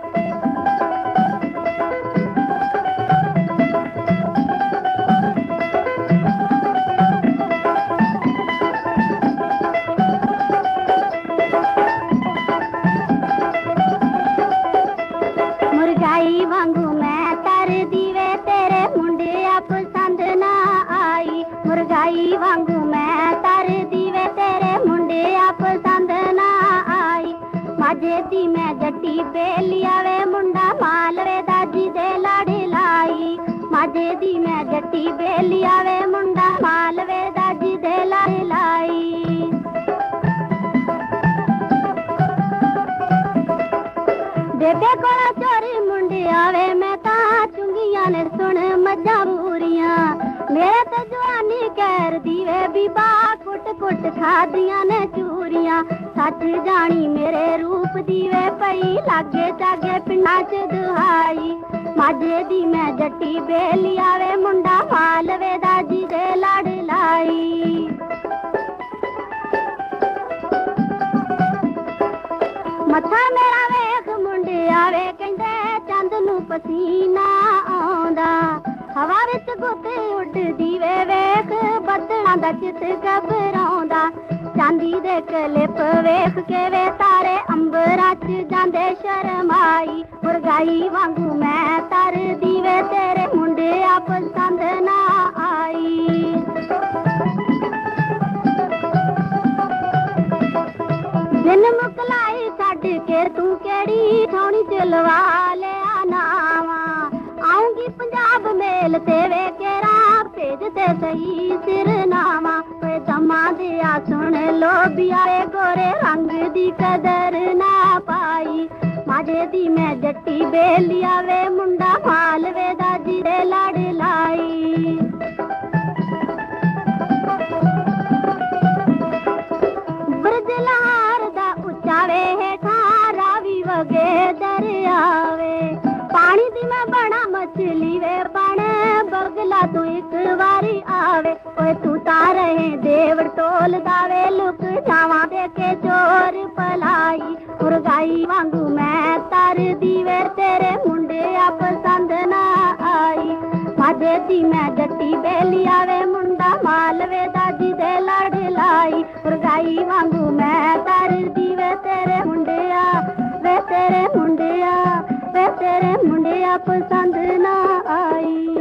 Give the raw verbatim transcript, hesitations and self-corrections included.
मुरगाई वांगू मैं तर दीवे तेरे मुंडिया पसंद ना आई। मुरगाई वांगू मैं तर दीवे तेरे मुंडिया पसंद ना आई। माझे दी मैं जट्टी बेलिया वे मुंडा मालवे दाजी दे लाड़ी लाई। माझे दी मैं जट्टी बेलिया वे मुंडा मालवे दाजी दे लाड़ी लाई। बेबे कोला चोरी मुंडी आवे मैं ता चुंगियां ने सुन मजा बूरियां। मेरे तो जवानी कैर दीवे बीबा कुट कुट खादियां ने चूरियां। सच जानी मेरे रूप दीवे पई लागे जागे पिंडा च दुहाई। माझे दी मैं जट्टी बेली आवे मुंडा मालवे दाजी दे लड़ लाई। मथा मेरा वेख मुंडे आवे कहंदे चंद नू पसीना आउंदा। हवा विच गुत्ते उड्डदी वे वेख बदलां दा चित घबराउंदा। चांदी दे कलिप वेख के वे तारे अंबरां च जांदे शर्माई। मुरगाई वांगू मैं तर दीवे तेरे मुंडे आ पसंद ना आई। दिन मुकलाई छड्ड के तू केड़ी ठौणी च लवा लिया नावा। आऊंगी पंजाब मेल ते वे केरा भेज दे सही सिरनावा। ओए दमा दिया सुन लोबिया वे गोरे रंग दी कदर ना पाई। माझे दी मैं जट्टी बेलिया वे मुंडा मालवे दाजी दे लड़ लाई। ब्रजलार दा उचावे हेठा रावी वगे दरियावे। पानी दी मैं बड़ा मछली वे बण बगला तू एक बारी आवे। ओए तू तारे देवड़ टोल दावे लुक जावा देखे चोर पलाई। मुरगाई वांगू मैं तर दीवे तेरे मुंडे आ पसंद ना आई। माझे दी मैं जट्टी बेली आवे मुंडा मालवे दाजी दे लड़ लाई। मुरगाई वांगू मैं तर दीवे तेरे मुंडे आ वे तेरे मुंडे आ वे तेरे मुंडे आ पसंद ना आई।